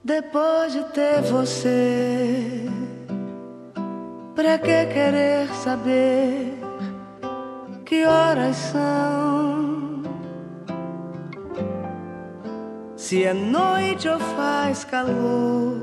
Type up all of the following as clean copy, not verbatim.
Depois de ter você, pra que querer saber que horas são? Se é noite ou faz calor,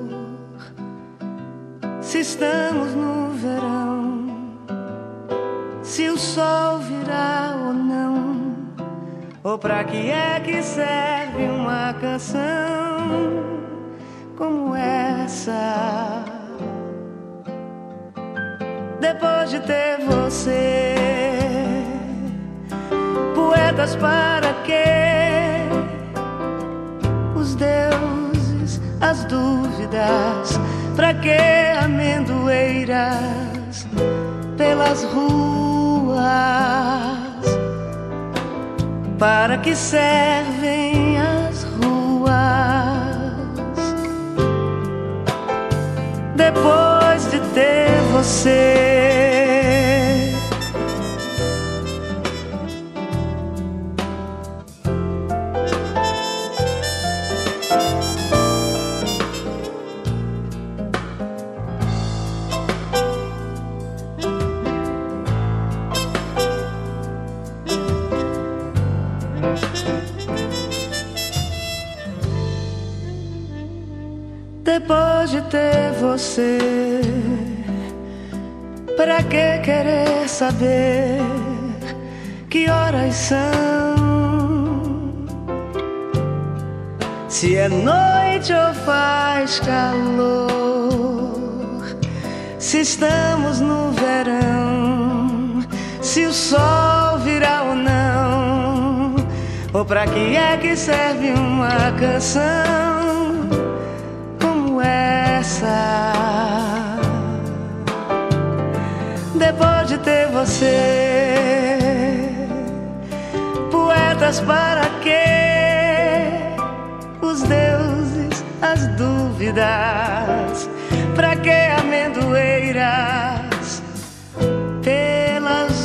se estamos no verão, se o sol virá ou não, ou pra que é que serve uma canção como essa? Depois de ter você, poetas para quê? Os deuses, as dúvidas, pra que amendoeiras pelas ruas? Para que servem as ruas? Depois de ter você, depois de ter você, pra que querer saber que horas são? Se é noite ou faz calor, se estamos no verão, se o sol virá ou não, ou pra que é que serve uma canção como essa? Depois de ter você, poetas para quê? Os deuses, as dúvidas, pra que amendoeiras pelas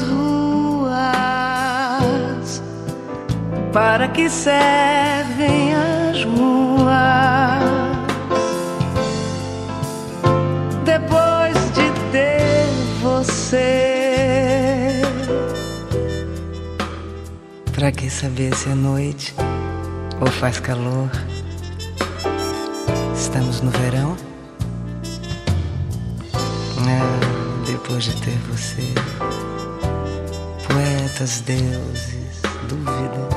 ruas? Para que servem as ruas? Depois de ter você, pra que saber se é noite ou faz calor? Estamos no verão? Depois de ter você, poetas, deuses, dúvidas,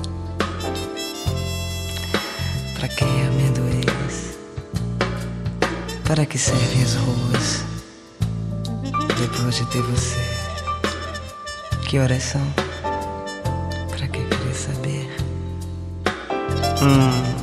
pra que amendoeiras? Para que servem as ruas? Depois de ter você, que horas são? Pra que querer saber?